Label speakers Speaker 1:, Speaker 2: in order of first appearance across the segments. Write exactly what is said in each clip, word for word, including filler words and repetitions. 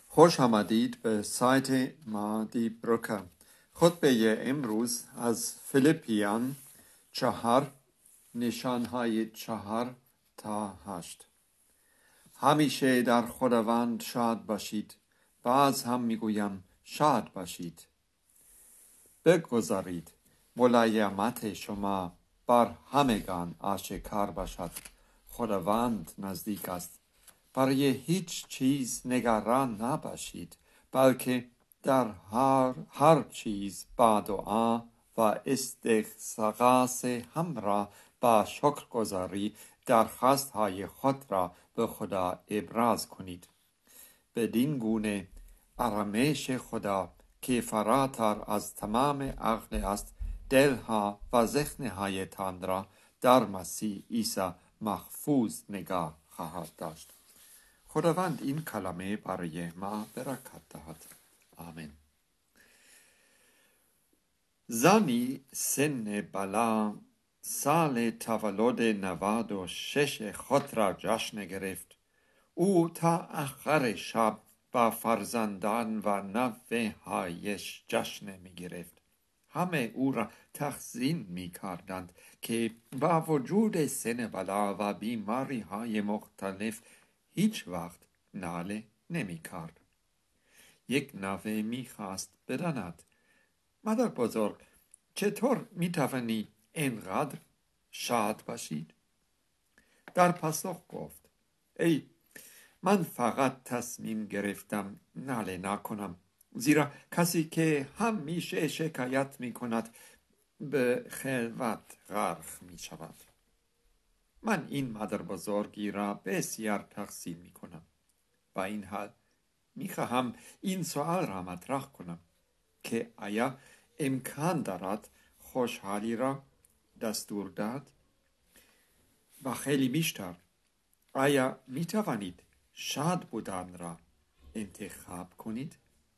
Speaker 1: خوش آمدید به سایت مادی بروکه. خطبه امروز از فیلیپیان چهار نشانهای چهار تا هشت. همیشه در خداوند شاد باشید. باز هم میگویم شاد باشید. بگذارید ملایمت شما بر همگان آشکار باشد. خداوند نزدیک است. برای هیچ چیز نگران نباشید، بلکه در هر, هر چیز با دعا و استغاثه همراه با شکرگزاری درخواست‌های خود را به خدا ابراز کنید. بدین گونه آرامش خدا که فراتر از تمام عقل است، دلها و ذهن‌هایتان را در مسیح عیسی محفوظ نگاه خواهد داشت. خداوند این کلمه برای ما برکت دهد. آمین. زنی سن بالا سال تولد نود و شش خود را جشن گرفت. او تا آخر شب با فرزندان و نوه هایش جشن می گرفت. همه او را تحسین می کردند که با وجود سن بالا و بیماری های مختلف هیچ وقت ناله نمی کرد. یک نوه می خواست بداند: مادر بزرگ، چطور می توانی اینقدر شاد باشید؟ در پاسخ گفت: ای من فقط تصمیم گرفتم ناله نکنم، زیرا کسی که همیشه شکایت می کند به خلوت غرق می شود. من این مادر بزرگی را بسیار تحسین می کنم. با این حال می خواهم این سوال را مطرح کنم که آیا امکان دارد خوشحالی را دستور داد؟ و خیلی بیشتر، آیا می توانید شاد بودن را انتخاب کنید؟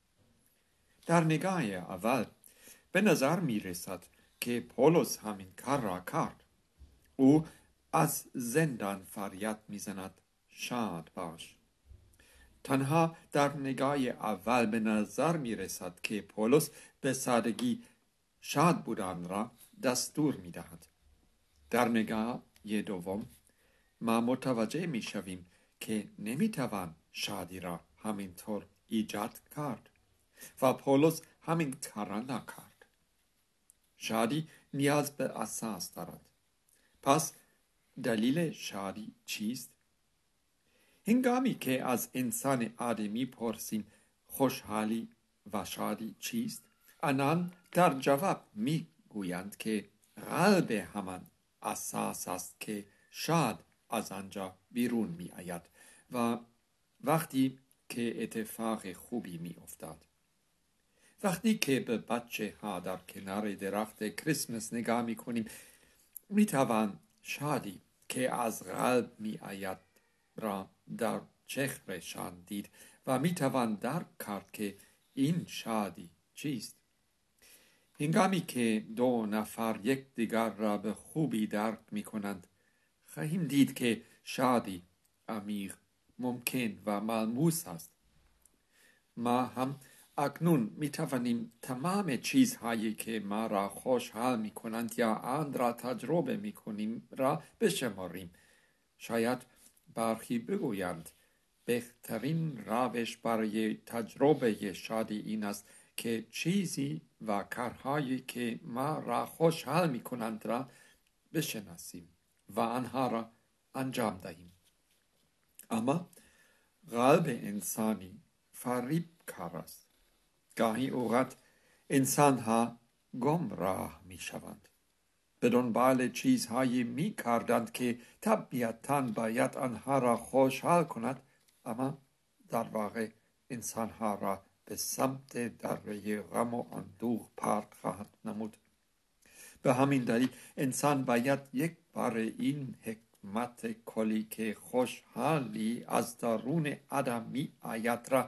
Speaker 1: در نگاه اول به نظر می رسد که پولس همین کار را کرد. او از زندان فریاد می زند: شاد باش. تنها در نگاه اول به نظر می رسد که پولس به سادگی شاد بودن را دستور می دهد. در نگاه دوم ما متوجه می شویم که نمی توان شادی را همینطور ایجاد کرد و پولس همین کار را نکرد. شادی نیاز به اساس دارد. پس دلیل شادی چیست؟ هنگامی که از انسان آدمی پرسیم خوشحالی و شادی چیست، آنان در جواب می گویند که قلب همان اساس است که شاد از آنجا بیرون می آید و وقتی که اتفاق خوبی می افتاد. وقتی که به بچه ها در کنار درخت کریسمس نگاه می کنیم، می توان شادی که از قلب می آید را در چهرهشان دید و می توان درک کرد که این شادی چیست. هنگامی که دو نفر یکدیگر را به خوبی درک می کنند، خواهیم دید که شادی عمیق، ممکن و ملموس است. ما هم اکنون می توانیم تمام چیزهایی که ما را خوشحال می کنند یا آن را تجربه می کنیم را بشماریم. شاید برخی بگویند بهترین روش برای تجربه شادی این است که چیزی و کارهایی که ما را خوشحال می کنند را بشناسیم و آنها را انجام دهیم. اما قلب انسانی فریب کار است. گاهی اوقات انسانها گمراه می شوند. به دنبال چیزهایی می کردند که طبیعتاً باید آنها را خوشحال کند، اما در واقع انسانها را به سمت دره غم و اندوه پرت خواهد نمود. به همین دلیل انسان باید یک بار این حکمت کلی که خوشحالی از درون آدم می آید را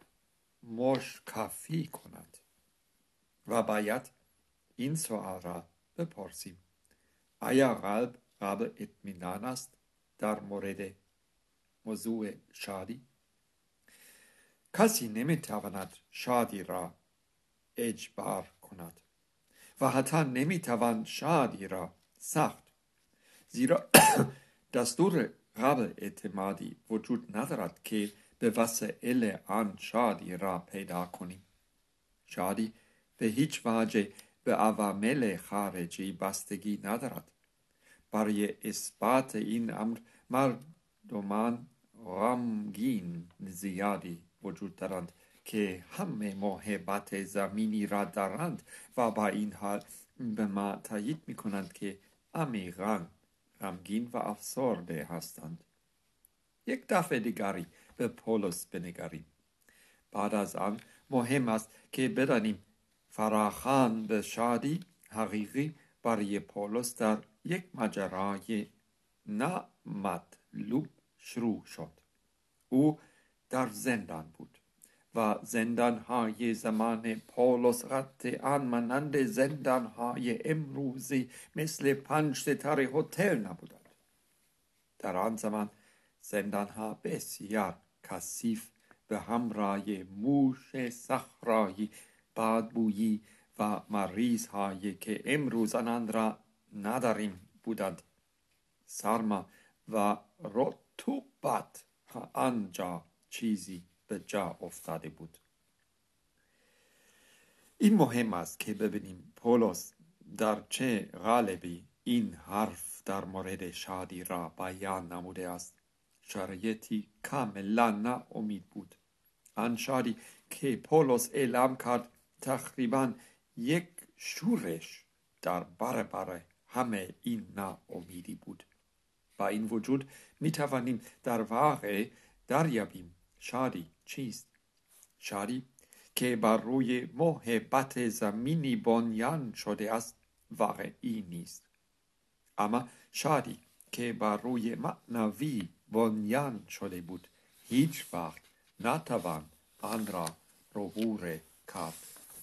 Speaker 1: مشکافی کند و باید این سوال را بپرسیم: آیا قلب قابل اطمینان است در مورد موضوع شادی؟ کسی نمیتواند شادی را اجبار کند و حتی نمیتوان شادی را ساخت، زیرا دستور قابل اعتمادی وجود ندارد که به وسیله آن شادی را پیدا کنیم. شادی به هیچ وجه به عوامل خارجی بستگی ندارد. برای اثبات این امر مردمان غمگین زیادی وجود دارند که همه محبت زمینی را دارند و با این حال به ما تایید می کنند که عمیقاً غمگین و افسرده هستند. یک دفعه دیگری به پولس بنگریم. بعد از آن مهم است که بدانیم فراخوان به شادی حقیقی برای پولس در یک ماجرای نامطلوب شروع شد. او در زندان بود و زندانهای زمان پولس قطعاً مانند زندانهای امروزی مثل پنج ستاره هتل نبودند. در آن زمان زندانها بسیار کثیف به همراه موش صحرایی، بدبویی و مریض‌هایی که امروز آنان را نداریم بودند. سرما و رطوبت آنجا چیزی به جا افتاده بود. این مهم است که ببینیم پولس در چه قالبی این حرف در مورد شادی را بیان نموده است. شرایطی کاملا ناامید بود. آن شادی که پولس اعلام کرد تقریبا یک شورش در برابر همه این ناامیدی بود. با این وجود می توانیم در واقع دریابیم شادی چیست. شادی که بر روی محبت زمینی بنیان شده است واقعی نیست، اما شادی که بر روی معنوی بنیان شده بود هیچ وقت نتوان آن را عبور کرد.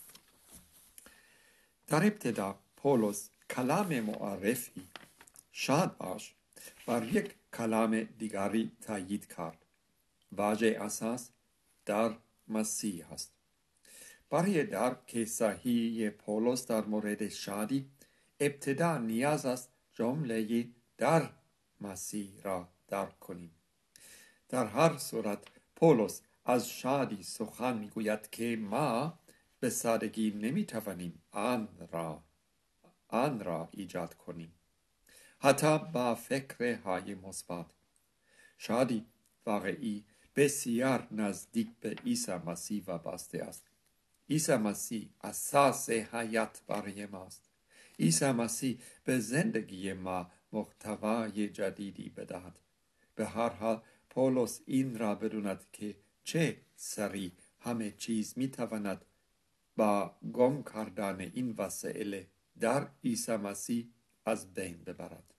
Speaker 1: در ابتدا پولس کلام معرفی شاد باش بر یک کلام دیگری تایید کرد. واژه اساس در مسیح است. برای درک صحیح پولس در مورد شادی ابتدا نیاز است جمله در مسیح را درک کنیم. در هر صورت پولس از شادی سخن میگوید که ما به سادگی نمیتوانیم آن را آن را ایجاد کنیم، حتی با فکرهای مثبت. شادی واقعی بسیار نزدیک به عیسی مسیح وابسته است. عیسی مسیح اساس حیات برای ماست. عیسی مسیح به زندگی ما محتوای جدیدی بدهد. به هر حال پولس این را بداند که چه سریع همه چیز میتواند با گم کردن این وسیله در عیسی مسیح از بین ببرد.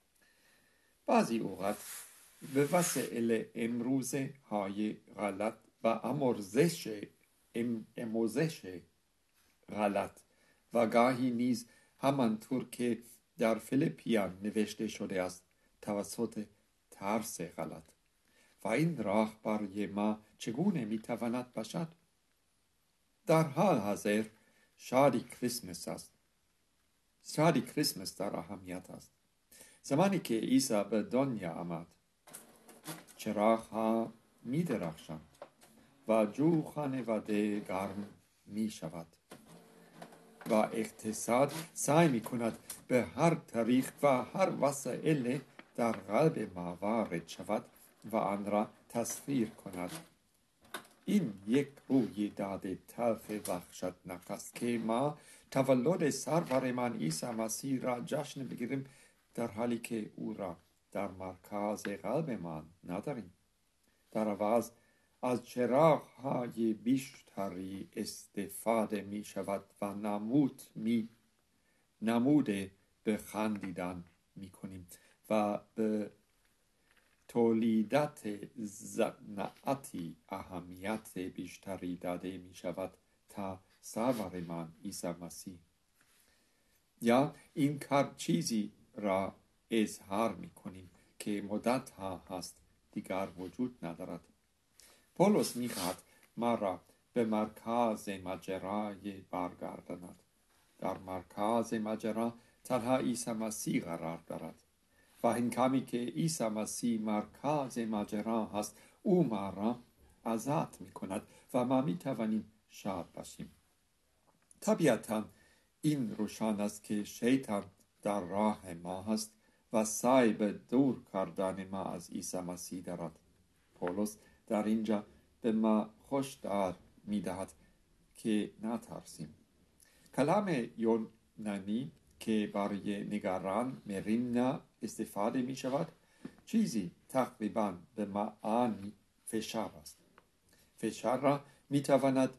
Speaker 1: بعضی اوقات به وسیله امروزه های غلط و آموزش آموزش غلط و گاهی نیز همانطور که در فیلیپیان نوشته شده است توسط ترس غلط. و این راه برای ما چگونه میتواند باشد؟ در حال حاضر شادی کریسمس است. شادی کریسمس در اهمیت است. زمانی که عیسی به دنیا آمد چراغ‌ها می درخشند و جو خانواده گرم می شود و اقتصاد سعی می کند به هر طریق و هر وسیله در قلب ما وارد شود و آن را تسخیر کند. این یک رویداد تلخ وحشتناک است که ما تولد سرورمان عیسی مسیح را جشن بگیریم در حالی که او را در مرکز قلبمان نداریم. در عوض از چراغ‌های بیشتری استفاده می شود و نمود می نموده به خندیدن می کنیم و به تولیدات صنعتی اهمیت بیشتری داده می شود تا سرورمان عیسی مسیح. یا این کار چیزی را اظهار می کنیم که مدت ها هست دیگر وجود ندارد. پولس می خواهد مرا به مرکز ماجرای برگرداند. در مرکز ماجرا تنها عیسی مسیح قرار دارد و هنگامی که عیسی مسیح مرکز ماجرا هست، او ما را آزاد می کند و ما می توانیم شاد باشیم. طبیعتا این روشن است که شیطان در راه ما هست و سعی به دور کردن ما از عیسی مسیح دارد. پولس در اینجا به ما هشدار می دهد که نترسیم. کلام یونانی که برای نگران مرینا استفاده می شود چیزی تقریبا به معنی فشار است. فشار را می تواند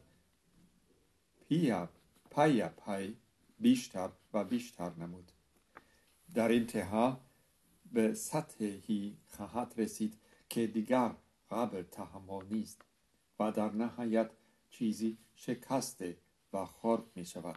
Speaker 1: پیا پیا پای بیشتر و بیشتر نمود. در انتها به سطحی خواهد رسید که دیگر قابل تحمل نیست و در نهایت چیزی شکسته و خرد می شود.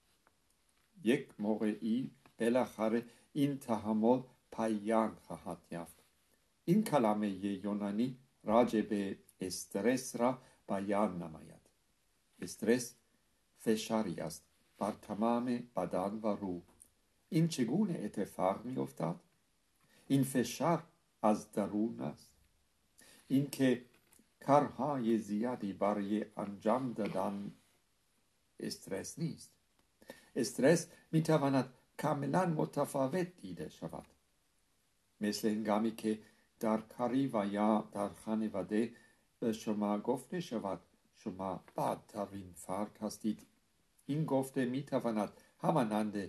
Speaker 1: یک موقعی بالاخره این تحمل پایان خواهد یافت. این کلمه یونانی راجع به استرس را بیان نماید. استرس فشاری است بر تمام بدن و روح. این چگونه اتفاق می افتاد؟ این فشار از درون است. این که کارهای زیادی برای انجام دادن استرس نیست. استرس می تواند کاملا متفاوت دیده شود. مثل هنگامی که در کاری و یا در خانواده به شما گفته شود شما بدترین فرد هستید. این گفته می تواند همانند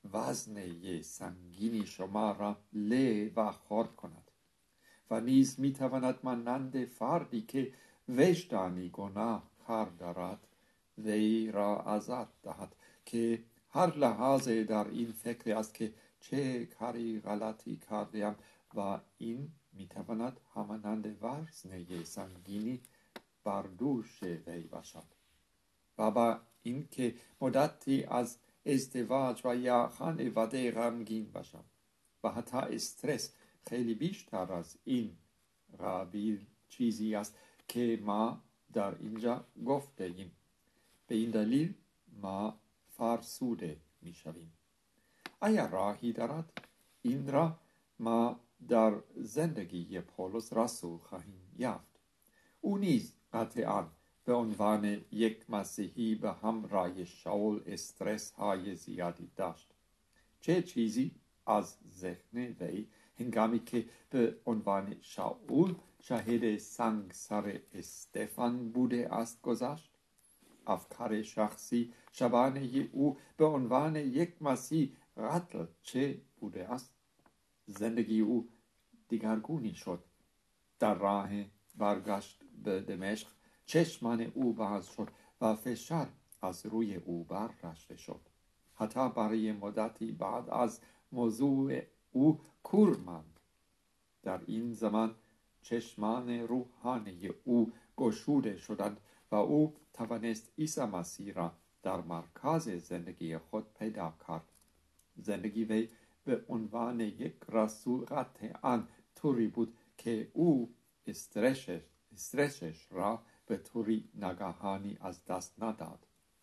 Speaker 1: وزنه سنگینی شما را له و خرد کند و نیز می تواند مانند فردی که وجدانی گناه کار دارد وی را آزاد دهد که هر لحظه در این فکر است که چه کاری غلطی کردیم و این می تواند همانند وزنه سنگینی بر دوش وی باشد. و با این که مدتی از ازدواج و یا خانواده غمگین باشم و حتی استرس خیلی بیشتر از این قبیل چیزی است که ما در اینجا گفته ایم. به این دلیل ما فرسوده می شویم. آیا راهی دارد؟ این را ما در زندگی پولس رسول خواهیم یافت. او نیز قطعاً به عنوان یک مسیحی به همراه شاول استرس های زیادی داشت. چه چیزی از ذهن وی هنگامی که به عنوان شاول شاهد سنگسار استفان بوده است گذشت؟ افکار شخصی شبانه او به عنوان یک مسیح قتل چه بوده است؟ زندگی او دیگرگونی شد. در راه برگشت به دمشق چشمان او باز شد و فشار از روی او برداشته شد. حتی برای مدتی بعد از موضوع او کور ماند. در این زمان چشمان روحانی او گشوده شدند و او توانست عیسی مسیح را در مرکز زندگی خود پیدا کرد. زندگی وی به عنوان یک رسول قطعاً طوری بود که او استرسش, استرسش را به طوری ناگهانی از دست نداد.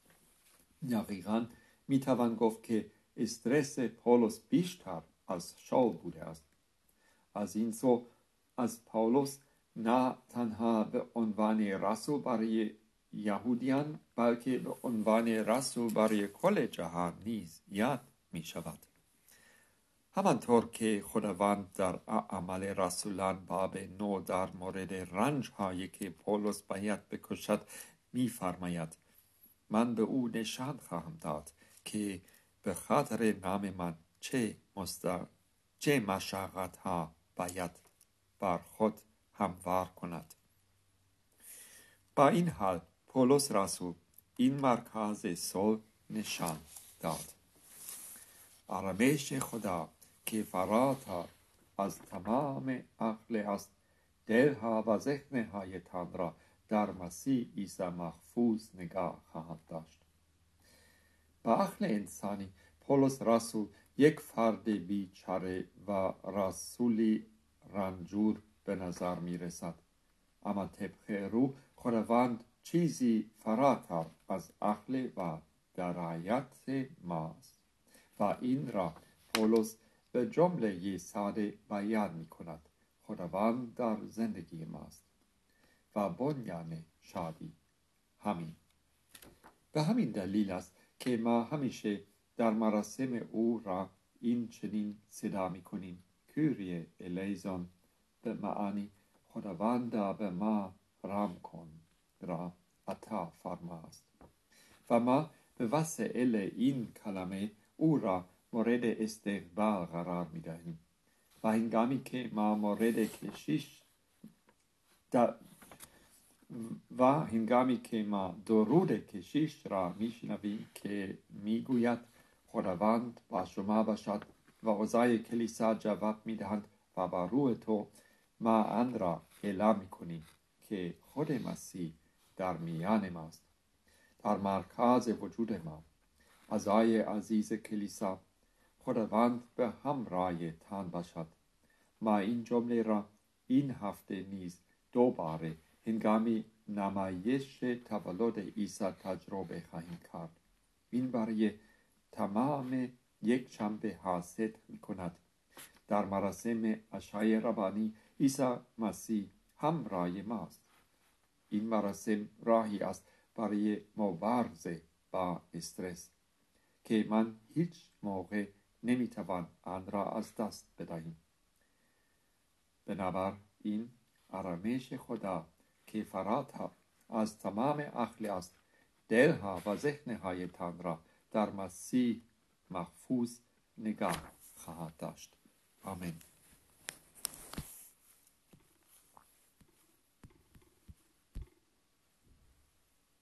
Speaker 1: دقیقاً می توان گفت که استرس پولس بیشتر از شاول بوده است. از این سو از پولس نه تنها به عنوان رسول برای یهودیان بلکه به عنوان رسول برای کل جهان نیز یاد می شود. همانطور که خداوند در اعمال رسولان باب نو در مورد رنج هایی که پولس باید بکشد می فرماید من به او نشان خواهم داد که به خاطر نام من چه مستر چه مشقت ها باید بر خود هموار کند. با این حال پولس رسول این مرکز صلح نشان داد. آرامش خدا که فراتر از تمام عقل است دلها و ذهنهایتان را در مسیح عیسی محفوظ نگاه خواهد داشت. با عقل انسانی پولس رسول یک فرد بیچاره و رسولی رنجور به نظر می رسد. اما طبق روح خداوند چیزی فراتر از عقل و درایت ماست و این را پولس به جمله ساده بیان می کند. خداوند در زندگی ماست و بنیان شادی همین. به همین دلیل است که ما همیشه در مراسم او را این چنین صدا می کنیم: کوریه الیزون، به معنی خداوند به ما رحم کن را عطا فرماست. و ما به وسیله این کلمه او را مورد استقبال قرار می دهیم و هنگامی که ما مورد کشیش و هنگامی که ما درود کشیش را می شنویم که می گوید خداوند با شما باشد و اعضای کلیسا جواب می دهند و با روح تو ما آن را اعلام می کنیم که خود مسیح در میان ماست، در مرکز وجود ما. اعضای عزیز کلیسا، خداوند به همراه تان باشد. ما این جمله را این هفته نیز دوباره هنگامی نمایش تولد عیسی تجربه خواهیم کرد. این برای تمام یک شنبه حاصل می کند. در مراسم عشای ربانی عیسی مسیح همراه ماست. این مراسم راهی است برای مبارزه با استرس که من هیچ موقع نمیتوان آن را از دست بدهیم. بنابراین آرامش خدا که فراتر از تمام عقل است، دلها و ذهنهایتان را در مسیح محفوظ نگاه خواهد داشت. آمین.